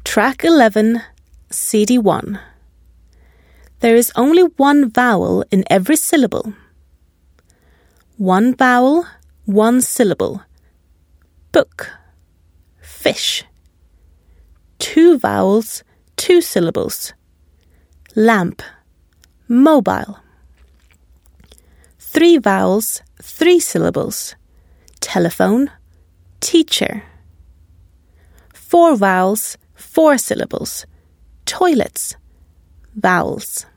Track 11, CD 1. There is only one vowel in every syllable. One vowel, one syllable. Book, fish. Two vowels, two syllables. Lamp, mobile. Three vowels, three syllables. Telephone, teacher. Four vowels, four syllables. Toilets, vowels.